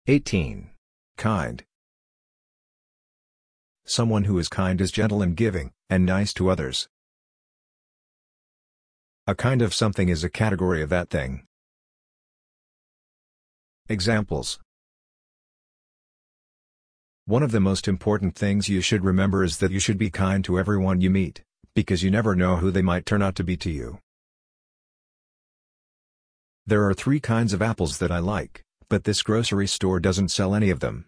18. Kind. Someone who is kind is gentle and giving, and nice to others. A kind of something is a category of that thing. Examples. One of the most important things you should remember is that you should be kind to everyone you meet, because you never know who they might turn out to be to you. There are 3 kinds of apples that I like, but this grocery store doesn't sell any of them.